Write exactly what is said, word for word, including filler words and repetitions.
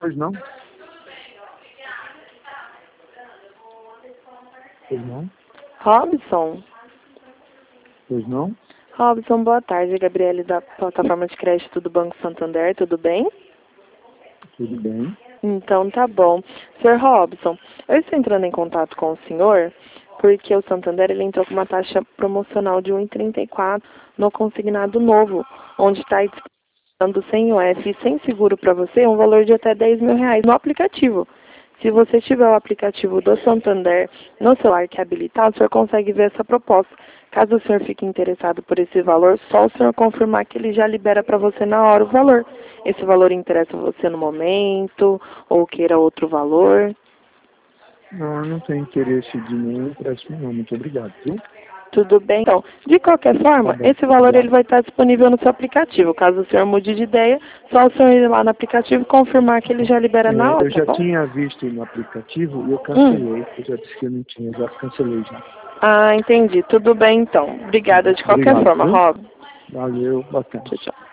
Pois não? Pois não? Robson? Pois não? Robson, boa tarde. Gabriele da plataforma de crédito do Banco Santander, tudo bem? Tudo bem. Então tá bom. senhor Robson, eu estou entrando em contato com o senhor porque o Santander ele entrou com uma taxa promocional de um vírgula trinta e quatro no consignado novo, onde está dando sem O F e sem seguro para você um valor de até dez mil reais no aplicativo. Se você tiver o aplicativo do Santander no celular que é habilitado, o senhor consegue ver essa proposta. Caso o senhor fique interessado por esse valor, só o senhor confirmar que ele já libera para você na hora o valor. Esse valor interessa você no momento ou queira outro valor? Não, eu não tenho interesse de nenhum empréstimo não. Muito obrigado, viu? Tudo bem? Então, de qualquer Tá forma, bom. esse valor ele Obrigado. vai estar disponível no seu aplicativo. Caso o senhor mude de ideia, só o senhor ir lá no aplicativo e confirmar que ele já libera na É, hora, eu tá já bom? tinha visto no aplicativo e eu Hum. cancelei. Eu já disse que eu não tinha, já cancelei já. Ah, entendi. Tudo bem, então. Tá Obrigada bom. de qualquer Obrigado, forma, viu? Rob. Valeu, bacana. Tchau, tchau.